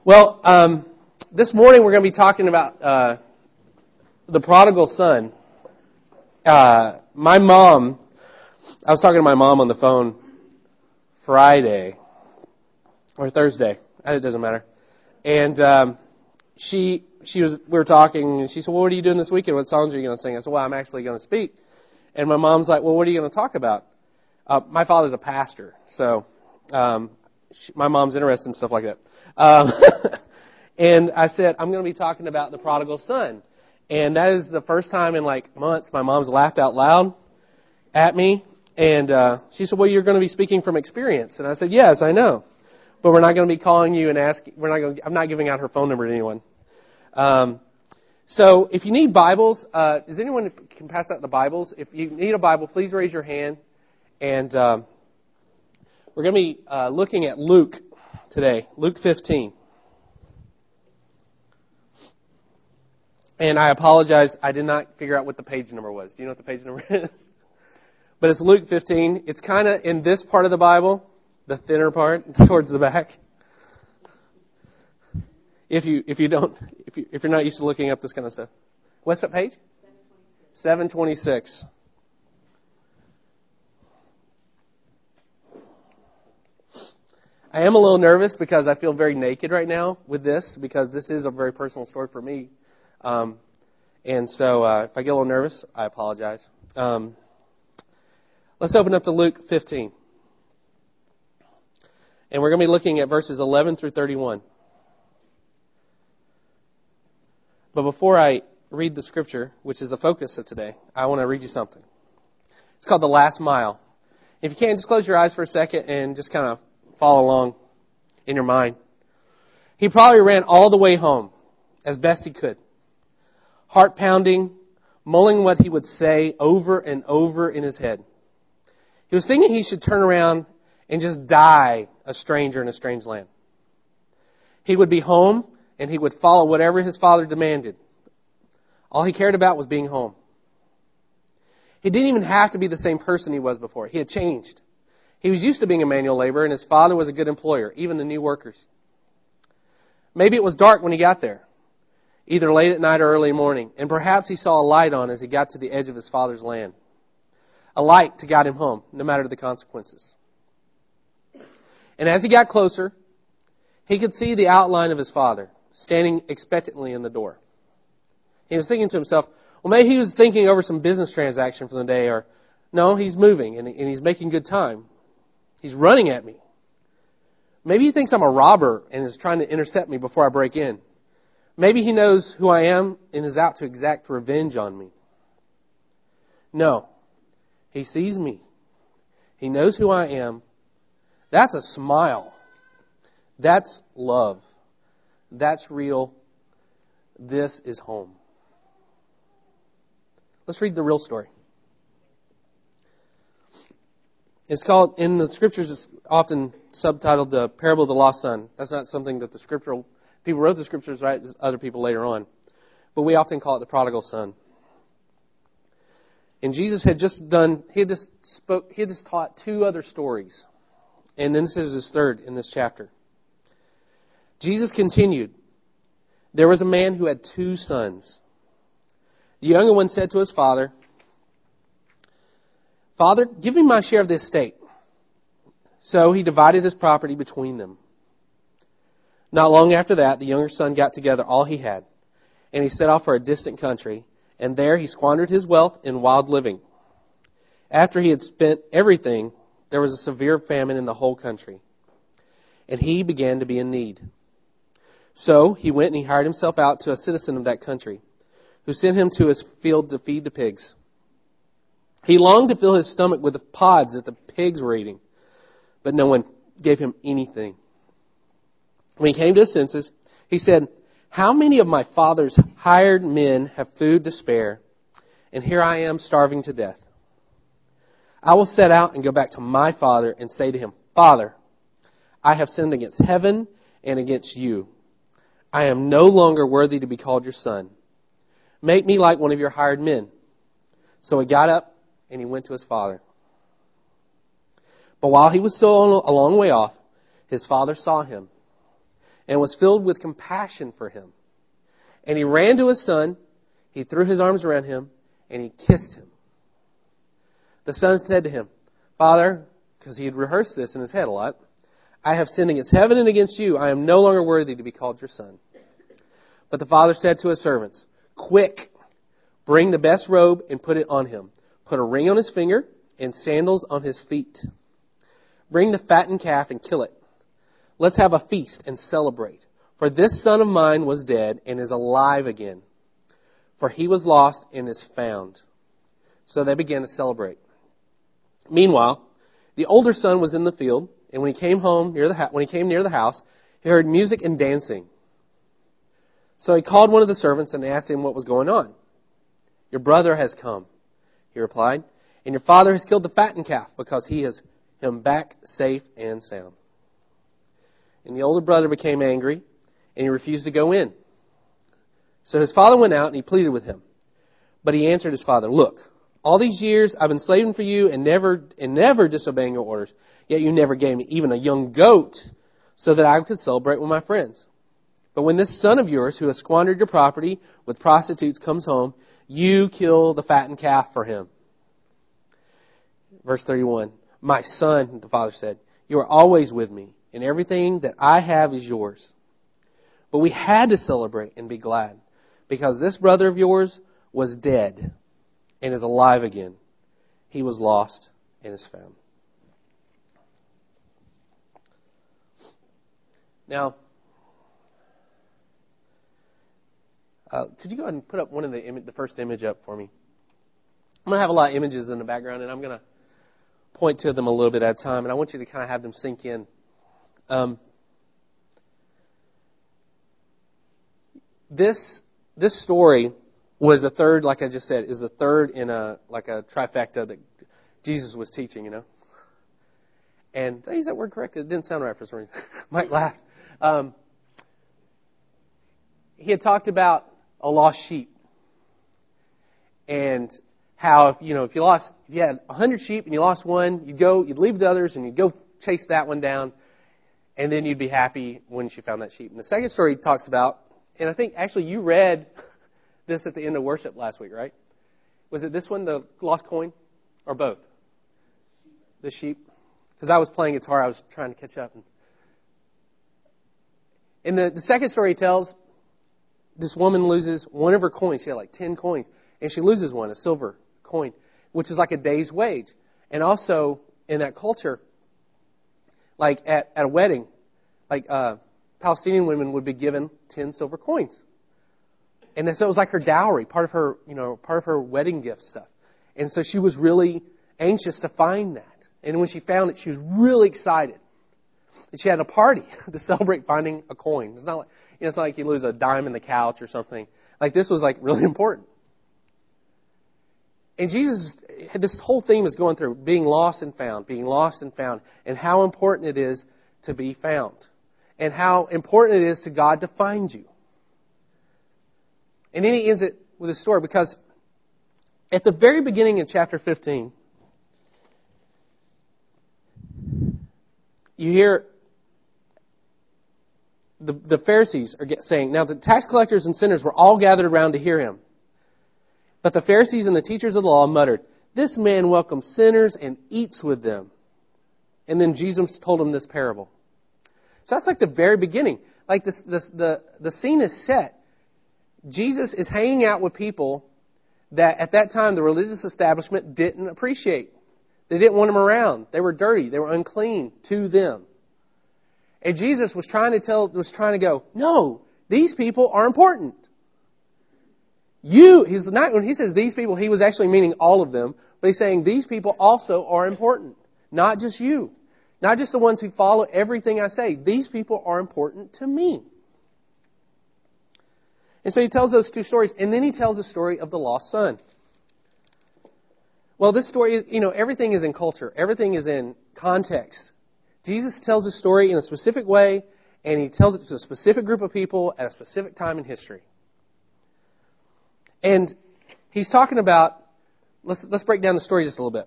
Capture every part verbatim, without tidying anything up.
Well, um, this morning we're going to be talking about uh, the prodigal son. Uh, my mom, I was talking to my mom on the phone Friday or Thursday. It doesn't matter. And um, she she was we were talking, and she said, "Well, what are you doing this weekend? What songs are you going to sing?" I said, "Well, I'm actually going to speak." And my mom's like, "Well, what are you going to talk about?" Uh, my father's a pastor, so um, she, my mom's interested in stuff like that. Um, and I said, I'm going to be talking about the prodigal son. And that is the first time in like months my mom's laughed out loud at me. And uh, she said, well, you're going to be speaking from experience. And I said, yes, I know. But we're not going to be calling you and asking, we're not going to, I'm not giving out her phone number to anyone. Um, so if you need Bibles, uh, is anyone who can pass out the Bibles? If you need a Bible, please raise your hand. And um, we're going to be uh, looking at Luke today, Luke fifteen. And I apologize, I did not figure out what the page number was. Do you know what the page number is? But it's Luke fifteen. It's kind of in this part of the Bible, the thinner part, towards the back. If you if you don't if you if you're not used to looking up this kind of stuff. What's that page? seven twenty-six. I am a little nervous because I feel very naked right now with this, because this is a very personal story for me. Um, and so uh, if I get a little nervous, I apologize. Um, let's open up to Luke fifteen. And we're going to be looking at verses eleven through thirty-one. But before I read the scripture, which is the focus of today, I want to read you something. It's called The Last Mile. If you can, just close your eyes for a second and just kind of follow along in your mind. He probably ran all the way home as best he could. Heart pounding, mulling what he would say over and over in his head. He was thinking he should turn around and just die a stranger in a strange land. He would be home and he would follow whatever his father demanded. All he cared about was being home. He didn't even have to be the same person he was before. He had changed. He was used to being a manual laborer, and his father was a good employer, even the new workers. Maybe it was dark when he got there, either late at night or early morning, and perhaps he saw a light on as he got to the edge of his father's land. A light to guide him home, no matter the consequences. And as he got closer, he could see the outline of his father, standing expectantly in the door. He was thinking to himself, well, maybe he was thinking over some business transaction from the day, or no, he's moving, and, and he's making good time. He's running at me. Maybe he thinks I'm a robber and is trying to intercept me before I break in. Maybe he knows who I am and is out to exact revenge on me. No. He sees me. He knows who I am. That's a smile. That's love. That's real. This is home. Let's read the real story. It's called, in the scriptures, it's often subtitled the parable of the lost son. That's not something that the scriptural people wrote the scriptures, right? Other people later on. But we often call it the prodigal son. And Jesus had just done, he had just spoke, he had just taught two other stories. And then this is his third in this chapter. Jesus continued, there was a man who had two sons. The younger one said to his father, Father, give me my share of the estate. So he divided his property between them. Not long after that, the younger son got together all he had, and he set off for a distant country, and there he squandered his wealth in wild living. After he had spent everything, there was a severe famine in the whole country, and he began to be in need. So he went and he hired himself out to a citizen of that country, who sent him to his field to feed the pigs. He longed to fill his stomach with the pods that the pigs were eating, but no one gave him anything. When he came to his senses, he said, how many of my father's hired men have food to spare, and here I am starving to death? I will set out and go back to my father and say to him, Father, I have sinned against heaven and against you. I am no longer worthy to be called your son. Make me like one of your hired men. So he got up and he went to his father. But while he was still a long way off, his father saw him and was filled with compassion for him. And he ran to his son, he threw his arms around him, and he kissed him. The son said to him, Father, because he had rehearsed this in his head a lot, I have sinned against heaven and against you. I am no longer worthy to be called your son. But the father said to his servants, Quick, bring the best robe and put it on him. Put a ring on his finger and sandals on his feet. Bring the fattened calf and kill it. Let's have a feast and celebrate. For this son of mine was dead and is alive again. For he was lost and is found. So they began to celebrate. Meanwhile, the older son was in the field, and when he came home near the ha- when he came near the house, he heard music and dancing. So he called one of the servants and asked him what was going on. Your brother has come, he replied, and your father has killed the fattened calf because he has him back safe and sound. And the older brother became angry, and he refused to go in. So his father went out and he pleaded with him. But he answered his father, Look, all these years I've been slaving for you and never and never disobeying your orders. Yet you never gave me even a young goat so that I could celebrate with my friends. But when this son of yours who has squandered your property with prostitutes comes home, you kill the fattened calf for him. Verse thirty-one, My son, the father said, you are always with me, and everything that I have is yours. But we had to celebrate and be glad, because this brother of yours was dead and is alive again. He was lost and is found. Now, uh, could you go ahead and put up one of the Im- the first image up for me? I'm going to have a lot of images in the background, and I'm going to point to them a little bit at a time, and I want you to kind of have them sink in. Um, this this story was the third, like I just said, is the third in a like a trifecta that Jesus was teaching, you know. And did I use that word correctly? It didn't sound right for some reason. Might laugh. Um, he had talked about a lost sheep, and how if you know if you lost if you had a hundred sheep and you lost one, you'd go you'd leave the others and you'd go chase that one down, and then you'd be happy when you found that sheep. And the second story he talks about, and I think actually you read this at the end of worship last week, right? Was it this one, the lost coin, or both? The sheep, because I was playing guitar, I was trying to catch up. In the, the second story he tells, this woman loses one of her coins. She had like ten coins, and she loses one, a silver coin, which is like a day's wage. And also in that culture, like at, at a wedding, like uh, Palestinian women would be given ten silver coins, and so it was like her dowry, part of her, you know, part of her wedding gift stuff. And so she was really anxious to find that. And when she found it, she was really excited. And she had a party to celebrate finding a coin. It's not like you know, it's not like you lose a dime in the couch or something. Like this was like really important. And Jesus, this whole theme is going through being lost and found, being lost and found, and how important it is to be found, and how important it is to God to find you. And then he ends it with a story, because at the very beginning in chapter fifteen, you hear the, the Pharisees are saying, now the tax collectors and sinners were all gathered around to hear him. But the Pharisees and the teachers of the law muttered, this man welcomes sinners and eats with them. And then Jesus told them this parable. So that's like the very beginning. Like this, this, the, the scene is set. Jesus is hanging out with people that at that time the religious establishment didn't appreciate. They didn't want him around. They were dirty. They were unclean to them. And Jesus was trying to tell, was trying to go, no, these people are important. You, he's not, when he says these people, he was actually meaning all of them, but he's saying these people also are important. Not just you. Not just the ones who follow everything I say. These people are important to me. And so he tells those two stories, and then he tells the story of the lost son. Well, this story, you know, everything is in culture. Everything is in context. Jesus tells the story in a specific way, and he tells it to a specific group of people at a specific time in history. And he's talking about, let's let's break down the story just a little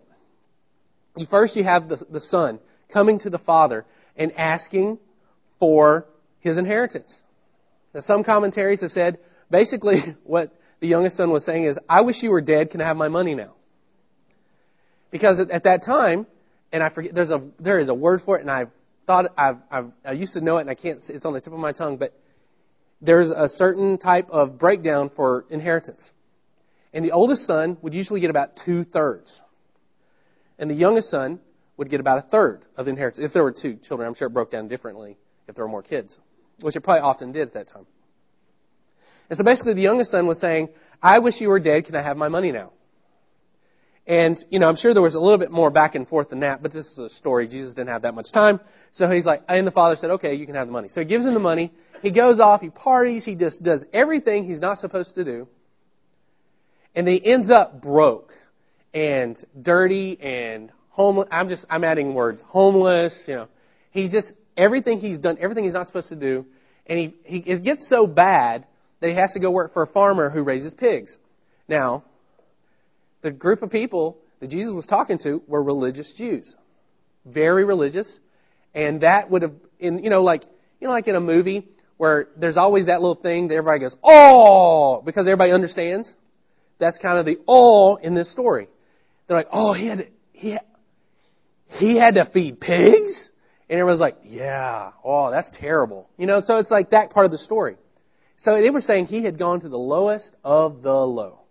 bit. First, you have the, the son coming to the father and asking for his inheritance. Now, some commentaries have said, basically, what the youngest son was saying is, I wish you were dead, can I have my money now? Because at, at that time, and I forget, there's a, there is a word for it, and I've thought, I've, I've, I used to know it, and I can't, it's on the tip of my tongue, but there's a certain type of breakdown for inheritance. And the oldest son would usually get about two-thirds. And the youngest son would get about a third of the inheritance. If there were two children, I'm sure it broke down differently if there were more kids, which it probably often did at that time. And so basically the youngest son was saying, I wish you were dead, can I have my money now? And, you know, I'm sure there was a little bit more back and forth than that, but this is a story. Jesus didn't have that much time. So he's like, and the father said, okay, you can have the money. So he gives him the money. He goes off, he parties, he just does everything he's not supposed to do. And he ends up broke and dirty and homeless. I'm just, I'm adding words. Homeless, you know. He's just, everything he's done, everything he's not supposed to do. And he, he it gets so bad that he has to go work for a farmer who raises pigs. Now, the group of people that Jesus was talking to were religious Jews. Very religious. And that would have, in you know, like, you know, like in a movie where there's always that little thing that everybody goes, oh, because everybody understands. That's kind of the oh in this story. They're like, oh, he had to, he had, he had to feed pigs? And everyone's like, yeah, oh, that's terrible. You know, so it's like that part of the story. So they were saying he had gone to the lowest of the low.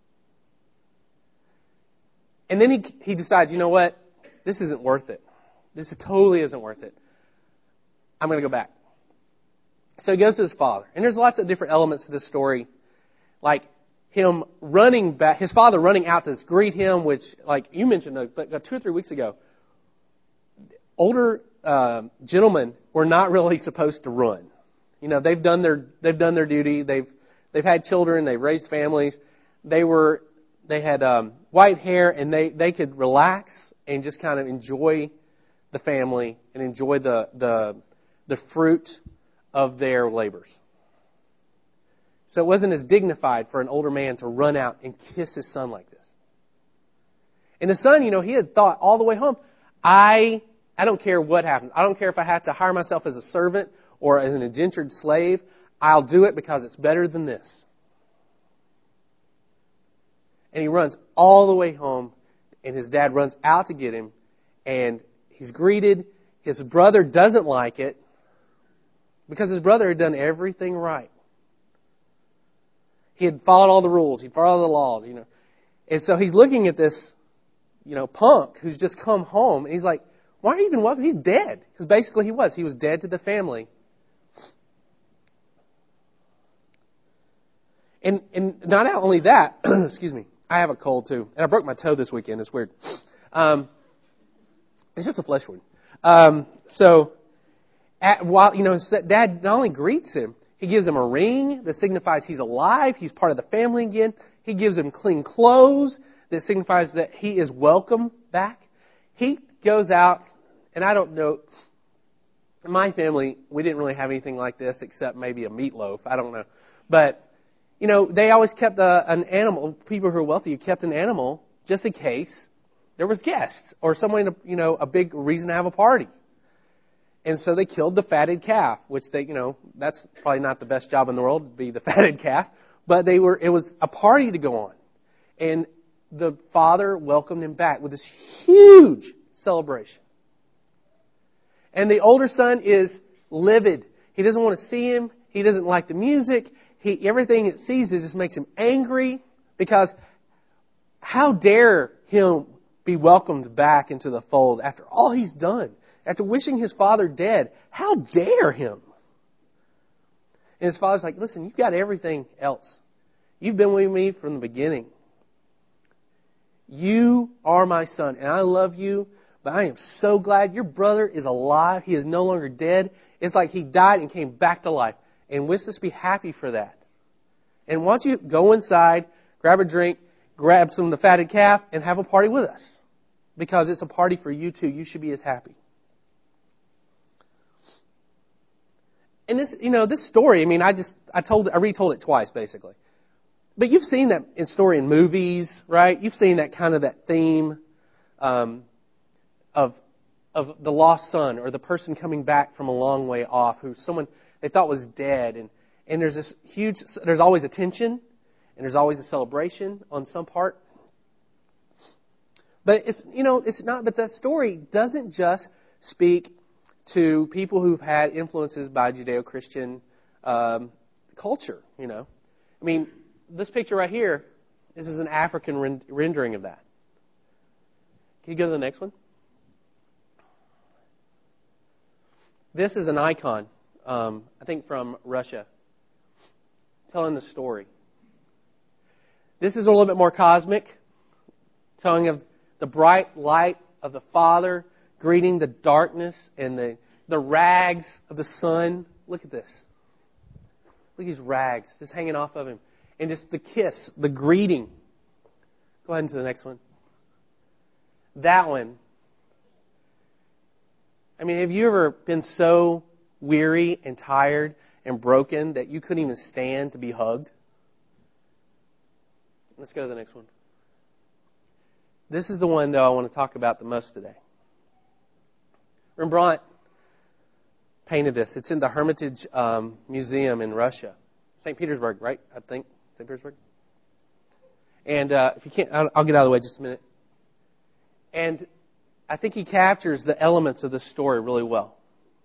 And then he he decides, you know what? This isn't worth it. This totally isn't worth it. I'm going to go back. So he goes to his father. And there's lots of different elements to this story. Like him running back, his father running out to greet him, which, like you mentioned uh, two or three weeks ago, older uh, gentlemen were not really supposed to run. You know, they've done their they've done their duty. They've they've had children. They've raised families. They were they had um, white hair, and they, they could relax and just kind of enjoy the family and enjoy the the the fruit of their labors. So it wasn't as dignified for an older man to run out and kiss his son like this. And the son, you know, he had thought all the way home, I I don't care what happens. I don't care if I have to hire myself as a servant or as an indentured slave. I'll do it because it's better than this. And he runs all the way home, and his dad runs out to get him, and he's greeted. His brother doesn't like it because his brother had done everything right. He had followed all the rules. He'd followed all the laws, you know. And so he's looking at this, you know, punk who's just come home, and he's like, why aren't you even welcome? He's dead. Because basically he was. He was dead to the family. And and not only that, excuse me, I have a cold too. And I broke my toe this weekend. It's weird. Um, it's just a flesh wound. Um, so, at, while, you know, Dad not only greets him, he gives him a ring that signifies he's alive. He's part of the family again. He gives him clean clothes that signifies that he is welcome back. He goes out, and I don't know, in my family, we didn't really have anything like this except maybe a meatloaf. I don't know. But, you know, they always kept a, an animal. People who are wealthy kept an animal just in case there was guests or someone, you know, a big reason to have a party. And so they killed the fatted calf, which they, you know, that's probably not the best job in the world to be the fatted calf. But they were, it was a party to go on. And the father welcomed him back with this huge celebration. And the older son is livid. He doesn't want to see him. He doesn't like the music. He, everything it sees just makes him angry because how dare him be welcomed back into the fold after all he's done, after wishing his father dead? How dare him? And his father's like, listen, you've got everything else. You've been with me from the beginning. You are my son, and I love you, but I am so glad your brother is alive. He is no longer dead. It's like he died and came back to life. And let's just be happy for that. And why don't you go inside, grab a drink, grab some of the fatted calf, and have a party with us? Because it's a party for you too. You should be as happy. And this, you know, this story, I mean, I just, I told, I retold it twice basically. But you've seen that in story in movies, right? You've seen that kind of that theme um, of of the lost son or the person coming back from a long way off, who someone they thought was dead. And, and there's this huge, there's always a tension, and there's always a celebration on some part. But it's, you know, it's not, but that story doesn't just speak to people who've had influences by Judeo-Christian um, culture, you know. I mean, this picture right here, this is an African rend- rendering of that. Can you go to the next one? This is an icon, um, I think from Russia, telling the story. This is a little bit more cosmic, telling of the bright light of the Father greeting the darkness and the, the rags of the sun. Look at this. Look at these rags just hanging off of him. And just the kiss, the greeting. Go ahead into the next one. That one. I mean, have you ever been so weary and tired and broken that you couldn't even stand to be hugged? Let's go to the next one. This is the one, though, I want to talk about the most today. Rembrandt painted this. It's in the Hermitage um, Museum in Russia. Saint Petersburg, right? I think. Saint Petersburg. And uh, if you can't, I'll, I'll get out of the way just a minute. And I think he captures the elements of the story really well.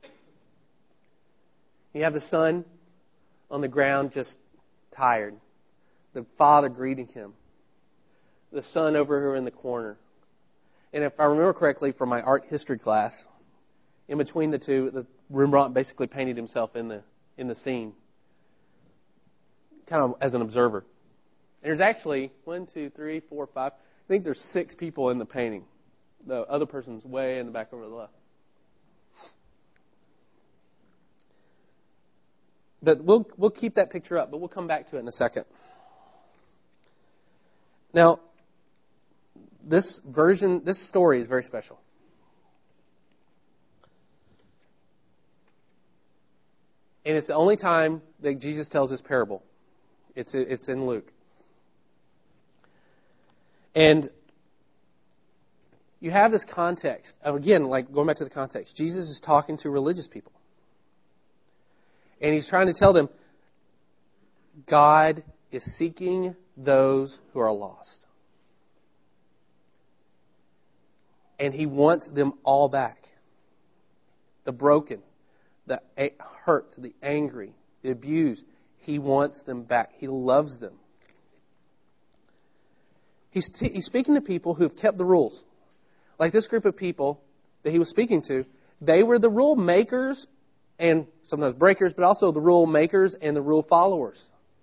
You have the son on the ground just tired. The father greeting him. The son over here in the corner. And if I remember correctly from my art history class, in between the two, the Rembrandt basically painted himself in the in the scene, kind of as an observer. And there's actually one, two, three, four, five. I think there's six people in the painting. The other person's way in the back over to the left. But we'll we'll keep that picture up, but we'll come back to it in a second. Now, this version, this story is very special. And it's the only time that Jesus tells this parable. It's it's in Luke. And you have this context. Again, like going back to the context, Jesus is talking to religious people. And he's trying to tell them, God is seeking those who are lost. And he wants them all back. The broken, the hurt, the angry, the abused. He wants them back. He loves them. He's, t- he's speaking to people who have kept the rules. Like this group of people that he was speaking to, they were the rule makers and sometimes breakers, but also the rule makers and the rule followers.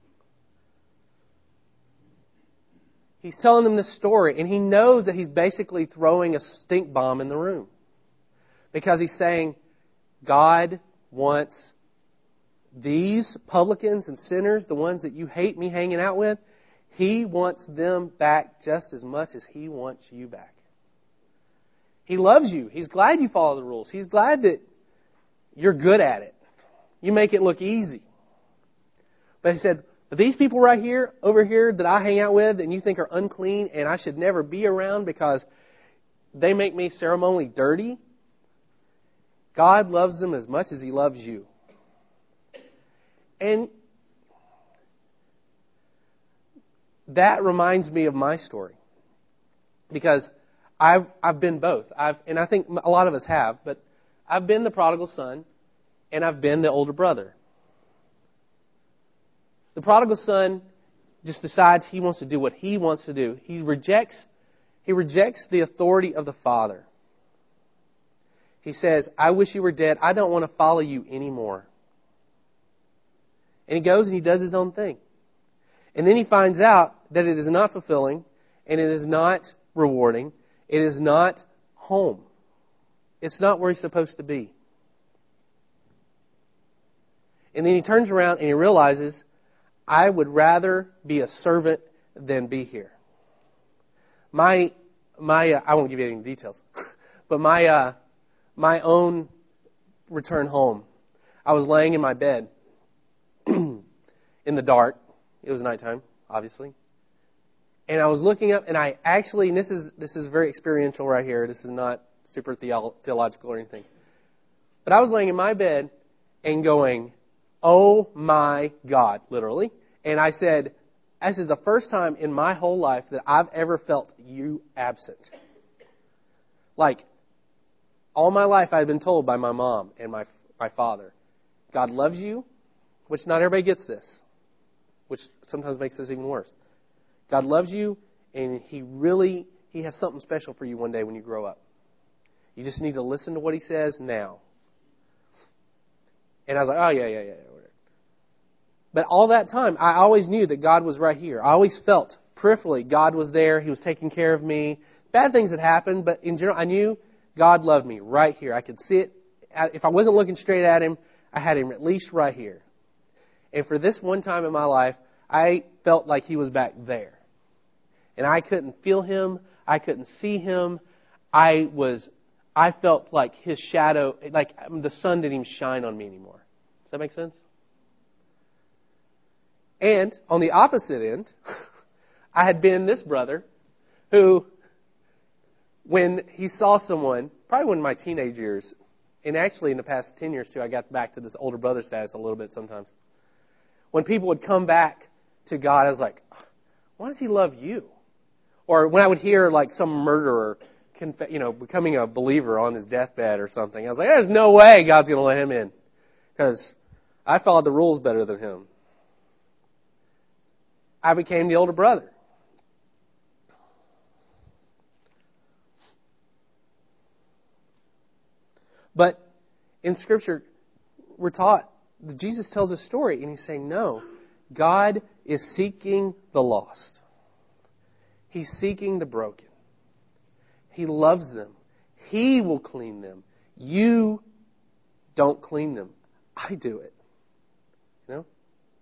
He's telling them this story, and he knows that he's basically throwing a stink bomb in the room. Because he's saying, God wants these publicans and sinners, the ones that you hate me hanging out with, he wants them back just as much as he wants you back. He loves you. He's glad you follow the rules. He's glad that you're good at it. You make it look easy. But he said, but these people right here, over here, that I hang out with and you think are unclean and I should never be around because they make me ceremonially dirty, God loves them as much as He loves you. And that reminds me of my story. Because I've I've been both. I've and I think a lot of us have, but I've been the prodigal son and I've been the older brother. The prodigal son just decides he wants to do what he wants to do. He rejects he rejects the authority of the father. He says, I wish you were dead. I don't want to follow you anymore. And he goes and he does his own thing. And then he finds out that it is not fulfilling and it is not rewarding. It is not home. It's not where he's supposed to be. And then he turns around and he realizes, I would rather be a servant than be here. My, my, uh, I won't give you any details, but my, uh, my own return home. I was laying in my bed in the dark. It was nighttime, obviously. And I was looking up, and I actually, and this is this is very experiential right here. This is not super theolo- theological or anything. But I was laying in my bed and going, oh my God, literally. And I said, this is the first time in my whole life that I've ever felt you absent. Like, all my life I had been told by my mom and my my father, God loves you, which not everybody gets this, which sometimes makes this even worse. God loves you, and He really, He has something special for you one day when you grow up. You just need to listen to what He says now. And I was like, oh, yeah, yeah, yeah. Whatever. But all that time, I always knew that God was right here. I always felt peripherally God was there. He was taking care of me. Bad things had happened, but in general, I knew God loved me right here. I could see it. If I wasn't looking straight at Him, I had Him at least right here. And for this one time in my life, I felt like He was back there. And I couldn't feel Him. I couldn't see Him. I was, I felt like His shadow, like the sun didn't even shine on me anymore. Does that make sense? And on the opposite end, I had been this brother who, when he saw someone, probably one of my teenage years, and actually in the past ten years too, I got back to this older brother status a little bit sometimes. When people would come back to God, I was like, why does He love you? Or when I would hear like some murderer, you know, becoming a believer on his deathbed or something, I was like, there's no way God's going to let him in. Because I followed the rules better than him. I became the older brother. But in Scripture, we're taught, Jesus tells a story, and He's saying, no, God is seeking the lost. He's seeking the broken. He loves them. He will clean them. You don't clean them. I do it. You know?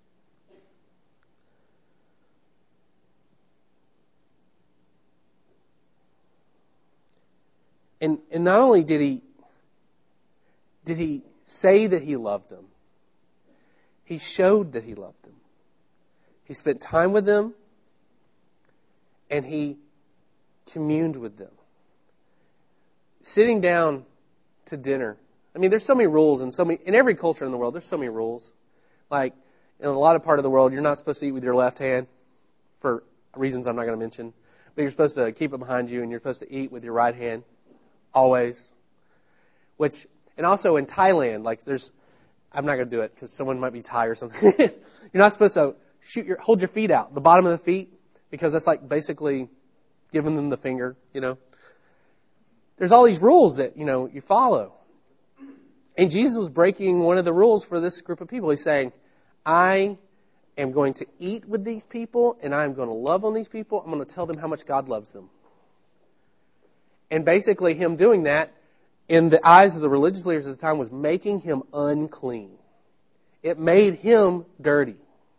And, and not only did He Did He say that He loved them? He showed that He loved them. He spent time with them, and He communed with them. Sitting down to dinner. I mean, there's so many rules, and so many in every culture in the world. There's so many rules. Like in a lot of part of the world, you're not supposed to eat with your left hand for reasons I'm not going to mention. But you're supposed to keep it behind you, and you're supposed to eat with your right hand always. Which And also in Thailand, like there's, I'm not going to do it because someone might be Thai or something. You're not supposed to shoot your, hold your feet out, the bottom of the feet, because that's like basically giving them the finger, you know. There's all these rules that, you know, you follow. And Jesus was breaking one of the rules for this group of people. He's saying, I am going to eat with these people, and I'm going to love on these people. I'm going to tell them how much God loves them. And basically Him doing that, in the eyes of the religious leaders at the time, was making Him unclean. It made Him dirty.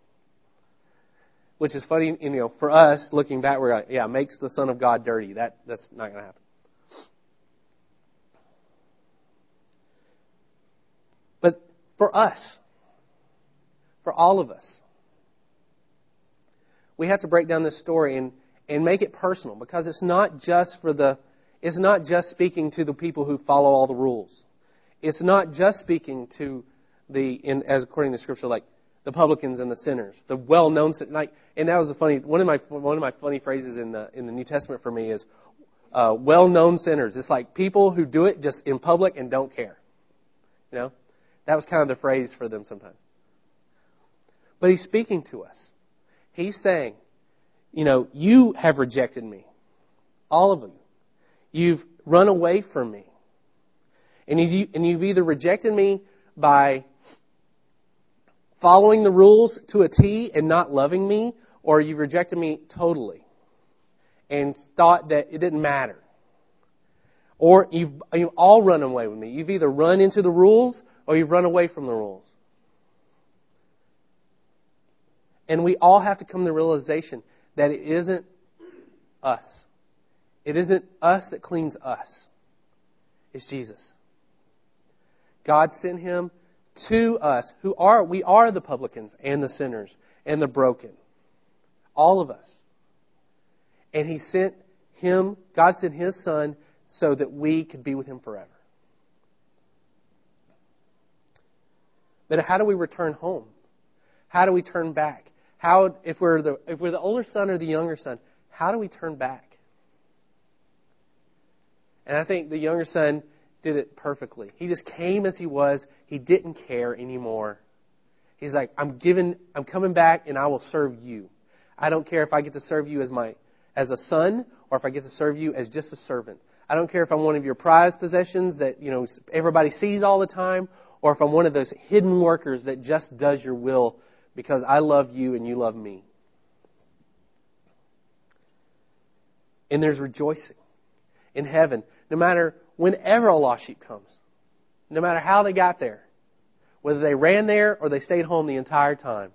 Which is funny, you know, for us, looking back, we're like, yeah, makes the Son of God dirty. That That's not going to happen. But for us, for all of us, we have to break down this story and, and make it personal, because it's not just for the It's not just speaking to the people who follow all the rules. It's not just speaking to the, in, as according to Scripture, like the publicans and the sinners, the well-known. Like, and that was a funny one of my one of my funny phrases in the in the New Testament for me is uh, well-known sinners. It's like people who do it just in public and don't care. You know, that was kind of the phrase for them sometimes. But He's speaking to us. He's saying, you know, you have rejected me, all of them. You've run away from me. And, you, and you've either rejected me by following the rules to a T and not loving me, or you've rejected me totally and thought that it didn't matter. Or you've, you've all run away with me. You've either run into the rules or you've run away from the rules. And we all have to come to the realization that it isn't us. It isn't us that cleans us. It's Jesus. God sent Him to us, who are, we are the publicans and the sinners and the broken. All of us. And He sent Him, God sent His Son so that we could be with Him forever. But how do we return home? How do we turn back? How, if we're the if we're the older son or the younger son, how do we turn back? And I think the younger son did it perfectly. He just came as he was. He didn't care anymore. He's like, I'm giving, I'm coming back, and I will serve you. I don't care if I get to serve you as my as a son or if I get to serve you as just a servant. I don't care if I'm one of your prized possessions that, you know, everybody sees all the time, or if I'm one of those hidden workers that just does your will because I love you and you love me. And there's rejoicing in heaven, no matter whenever a lost sheep comes, no matter how they got there, whether they ran there or they stayed home the entire time.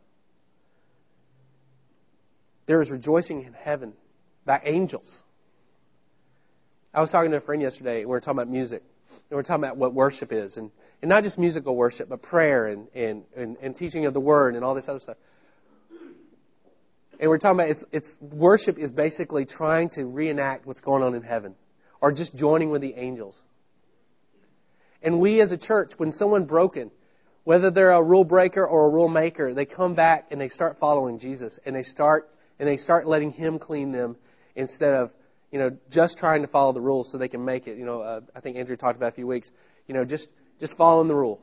There is rejoicing in heaven by angels. I was talking to a friend yesterday, and we were talking about music. And we were talking about what worship is. And, and not just musical worship, but prayer and, and, and, and teaching of the Word and all this other stuff. And we're talking about it's, it's worship is basically trying to reenact what's going on in heaven. Or just joining with the angels. And we as a church, when someone broken, whether they're a rule breaker or a rule maker, they come back and they start following Jesus. And they start and they start letting Him clean them instead of, you know, just trying to follow the rules so they can make it. You know, uh, I think Andrew talked about a few weeks. You know, just just following the rules.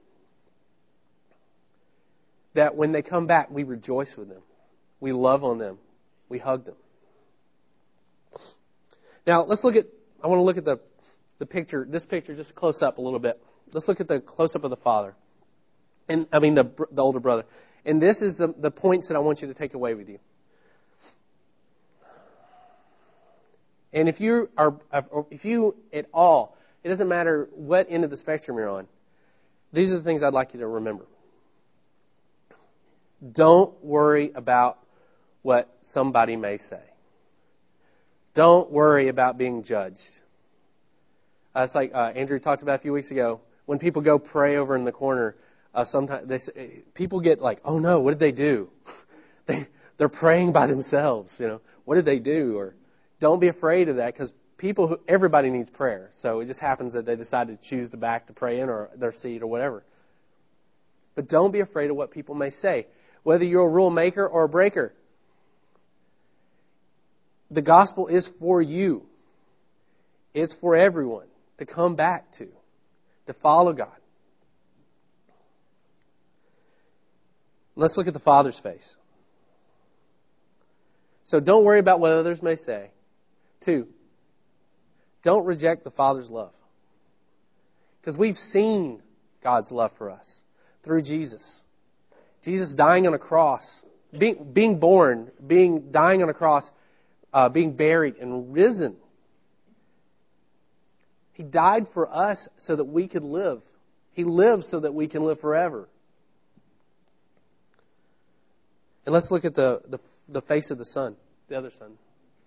That when they come back, we rejoice with them. We love on them. We hug them. Now, let's look at, I want to look at the, the picture, this picture just close up a little bit. Let's look at the close up of the father. And I mean, the, the older brother. And this is the, the points that I want you to take away with you. And if you are, if you at all, it doesn't matter what end of the spectrum you're on, these are the things I'd like you to remember. Don't worry about what somebody may say. Don't worry about being judged. Uh, it's like uh, Andrew talked about a few weeks ago. When people go pray over in the corner, uh, sometimes they say, people get like, "Oh no, what did they do?" they they're praying by themselves. You know, what did they do? Or don't be afraid of that, because people, who, everybody needs prayer. So it just happens that they decide to choose the back to pray in or their seat or whatever. But don't be afraid of what people may say, whether you're a rule maker or a breaker. The gospel is for you. It's for everyone to come back to, to follow God. Let's look at the Father's face. So don't worry about what others may say. Two, don't reject the Father's love. Because we've seen God's love for us through Jesus. Jesus dying on a cross, being, being born, being dying on a cross, uh, being buried and risen. He died for us so that we could live. He lived so that we can live forever. And let's look at the, the, the face of the Son, the other Son.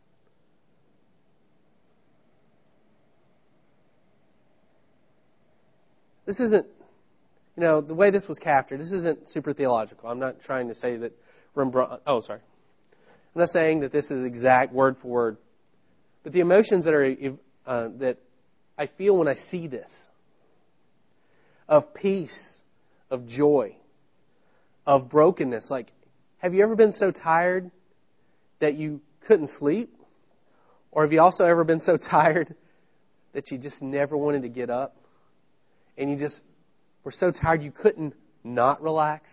This isn't, you know, the way this was captured, this isn't super theological. I'm not trying to say that Rembrandt, oh, sorry. I'm not saying that this is exact word for word. But the emotions that are uh, that I feel when I see this, of peace, of joy, of brokenness. Like, have you ever been so tired that you couldn't sleep? Or have you also ever been so tired that you just never wanted to get up? And you just were so tired you couldn't not relax?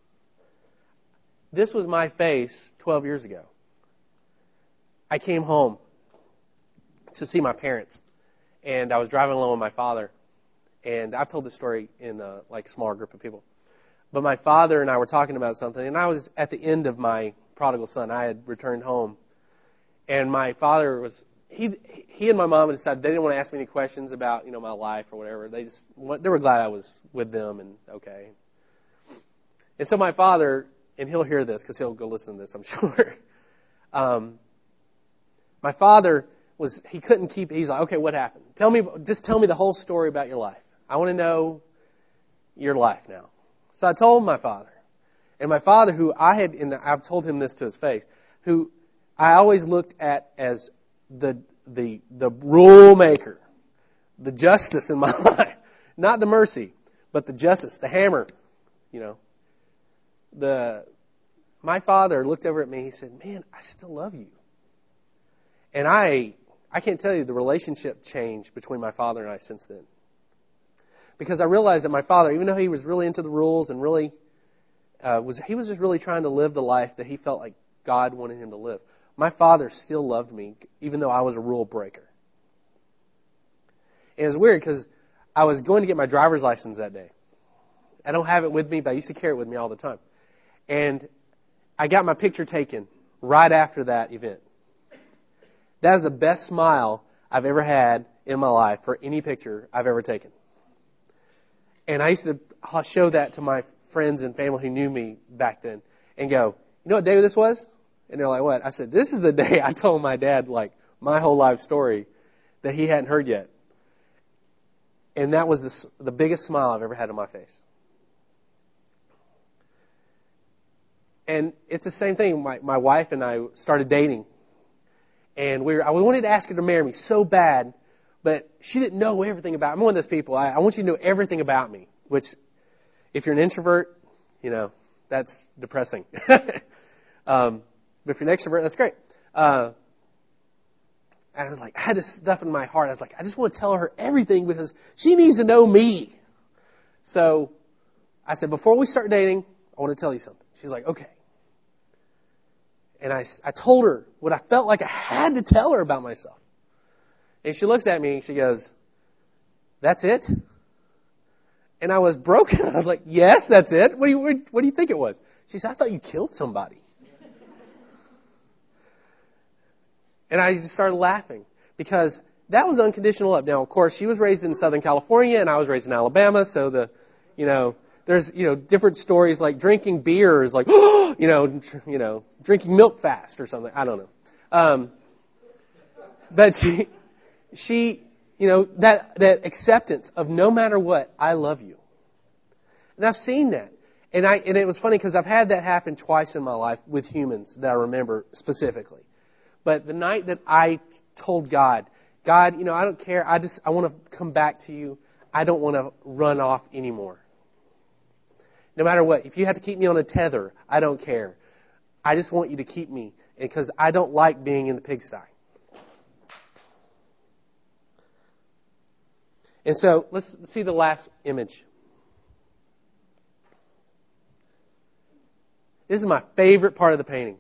This was my face twelve years ago. I came home to see my parents, and I was driving along with my father. And I've told this story in a like small group of people. But my father and I were talking about something, and I was at the end of my prodigal son. I had returned home, and my father was he he and my mom had decided they didn't want to ask me any questions about, you know, my life or whatever. They just they were glad I was with them and okay. And so my father, and he'll hear this because he'll go listen to this, I'm sure. um, my father was he couldn't keep. He's like, okay, what happened? Tell me, just tell me the whole story about your life. I want to know your life now. So I told my father, and my father, who I had, and I've told him this to his face, who I always looked at as the the the rule maker, the justice in my life, not the mercy, but the justice, the hammer, you know. The my father looked over at me. He said, "Man, I still love you." And I I can't tell you the relationship changed between my father and I since then. Because I realized that my father, even though he was really into the rules and really uh, was he was just really trying to live the life that he felt like God wanted him to live. My father still loved me, even though I was a rule breaker. And it was weird because I was going to get my driver's license that day. I don't have it with me, but I used to carry it with me all the time. And I got my picture taken right after that event. That is the best smile I've ever had in my life for any picture I've ever taken. And I used to show that to my friends and family who knew me back then and go, "You know what day this was?" And they're like, "What?" I said, "This is the day I told my dad, like, my whole life story that he hadn't heard yet." And that was the, the biggest smile I've ever had on my face. And it's the same thing. My, my wife and I started dating. And we were, I wanted to ask her to marry me so bad, but she didn't know everything about me. I'm one of those people. I, I want you to know everything about me, which, if you're an introvert, you know, that's depressing. um, but if you're an extrovert, that's great. Uh, and I was like, I had this stuff in my heart. I was like, I just want to tell her everything because she needs to know me. So I said, before we start dating, I want to tell you something. She's like, okay. And I, I told her what I felt like I had to tell her about myself. And she looks at me and she goes, "That's it?" And I was broken. I was like, "Yes, that's it. What do you, what do you think it was?" She said, "I thought you killed somebody." And I just started laughing because that was unconditional love. Now, of course, she was raised in Southern California and I was raised in Alabama. So the, you know, there's, you know, different stories like drinking beer is like, you know, you know, drinking milk fast or something. I don't know. Um, but she, she, you know, that, that acceptance of no matter what, I love you. And I've seen that. And I, and it was funny because I've had that happen twice in my life with humans that I remember specifically. But the night that I told God, God, you know, I don't care. I just, I want to come back to you. I don't want to run off anymore. No matter what. If you have to keep me on a tether, I don't care. I just want you to keep me because I don't like being in the pigsty. And so let's see the last image. This is my favorite part of the painting.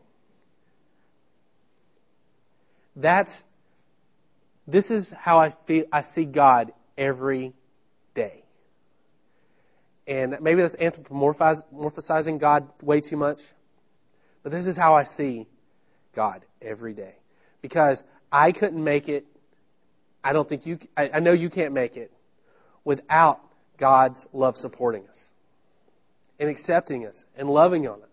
That's, this is how I feel, I see God every day. And maybe that's anthropomorphizing God way too much. But this is how I see God every day. Because I couldn't make it, I don't think you, I, I know you can't make it without God's love supporting us. And accepting us and loving on us.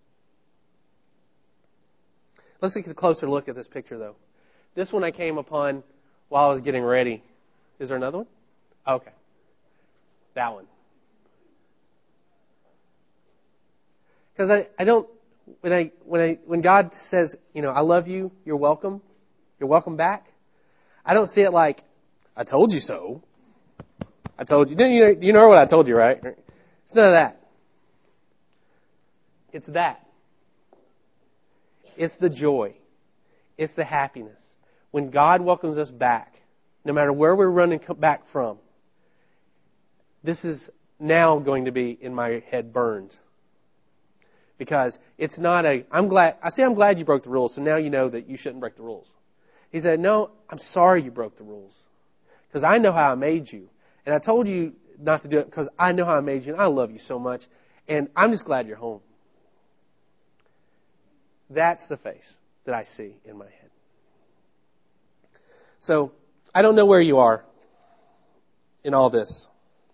Let's take a closer look at this picture though. This one I came upon while I was getting ready. Is there another one? Okay. That one. Because I, I don't, when I, when I, when God says, you know, I love you, you're welcome, you're welcome back, I don't see it like, I told you so. I told you. You know, you know what I told you, right? It's none of that. It's that. It's the joy. It's the happiness. When God welcomes us back, no matter where we're running back from, this is now going to be in my head burned. Because it's not a, I'm glad, I say I'm glad you broke the rules, so now you know that you shouldn't break the rules. He said, no, I'm sorry you broke the rules. Because I know how I made you. And I told you not to do it because I know how I made you and I love you so much. And I'm just glad you're home. That's the face that I see in my head. So, I don't know where you are in all this.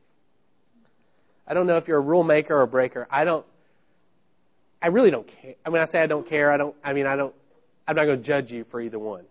I don't know if you're a rule maker or a breaker. I don't, I really don't care. I mean, I say I don't care. I don't, I mean, I don't, I'm not going to judge you for either one.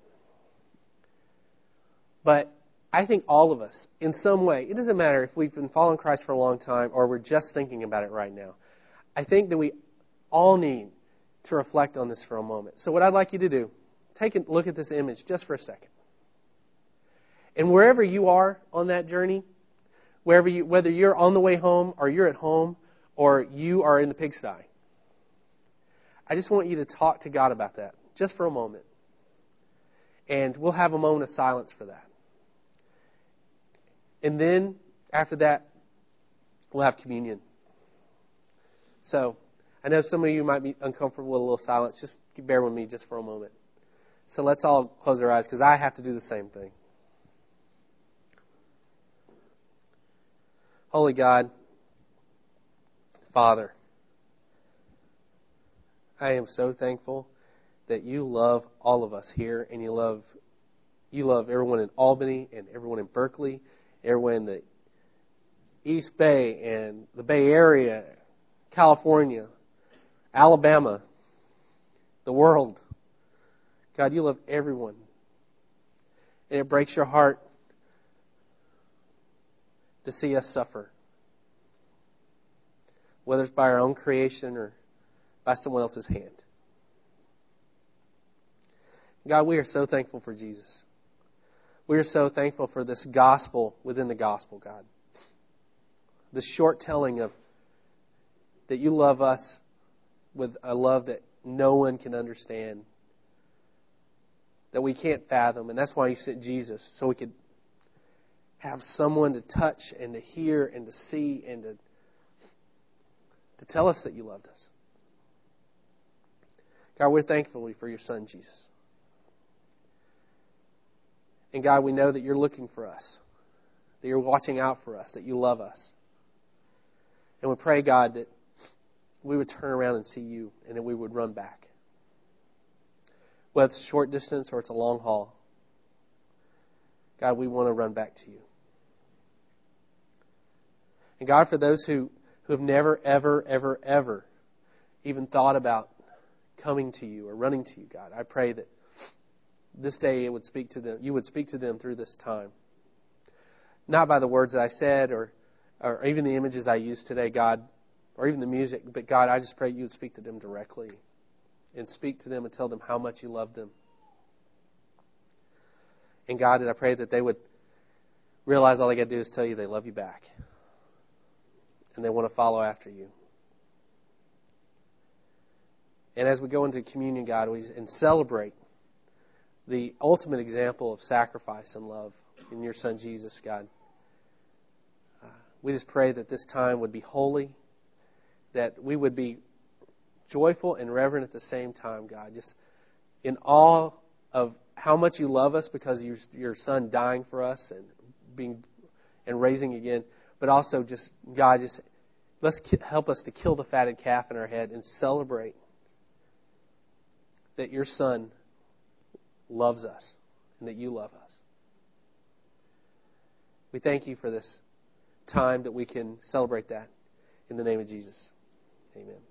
But I think all of us, in some way, it doesn't matter if we've been following Christ for a long time or we're just thinking about it right now. I think that we all need to reflect on this for a moment. So what I'd like you to do, take a look at this image just for a second. And wherever you are on that journey, wherever you, whether you're on the way home or you're at home or you are in the pigsty. I just want you to talk to God about that, just for a moment. And we'll have a moment of silence for that. And then, after that, we'll have communion. So, I know some of you might be uncomfortable with a little silence. Just bear with me just for a moment. So let's all close our eyes, because I have to do the same thing. Holy God, Father, I am so thankful that you love all of us here, and you love you love everyone in Albany and everyone in Berkeley, everyone in the East Bay and the Bay Area, California, Alabama, the world. God, you love everyone. And it breaks your heart to see us suffer, whether it's by our own creation or by someone else's hand. God, we are so thankful for Jesus. We are so thankful for this gospel within the gospel, God. The short telling of that you love us with a love that no one can understand, that we can't fathom. And that's why you sent Jesus, so we could have someone to touch and to hear and to see and to, to tell us that you loved us. God, we're thankful for your Son, Jesus. And God, we know that you're looking for us, that you're watching out for us, that you love us. And we pray, God, that we would turn around and see you and that we would run back. Whether it's a short distance or it's a long haul, God, we want to run back to you. And God, for those who, who have never, ever, ever, ever even thought about coming to you or running to you, God, I pray that this day it would speak to them. You would speak to them through this time. Not by the words that I said or, or even the images I used today, God, or even the music, but God, I just pray you would speak to them directly and speak to them and tell them how much you love them. And God, that I pray that they would realize all they got to do is tell you they love you back and they want to follow after you. And as we go into communion, God, we and celebrate the ultimate example of sacrifice and love in your Son, Jesus, God. Uh, we just pray that this time would be holy, that we would be joyful and reverent at the same time, God. Just in awe of how much you love us because of your, your Son dying for us and being and raising again. But also just, God, just let's help us to kill the fatted calf in our head and celebrate that your Son loves us and that you love us. We thank you for this time that we can celebrate that in the name of Jesus. Amen.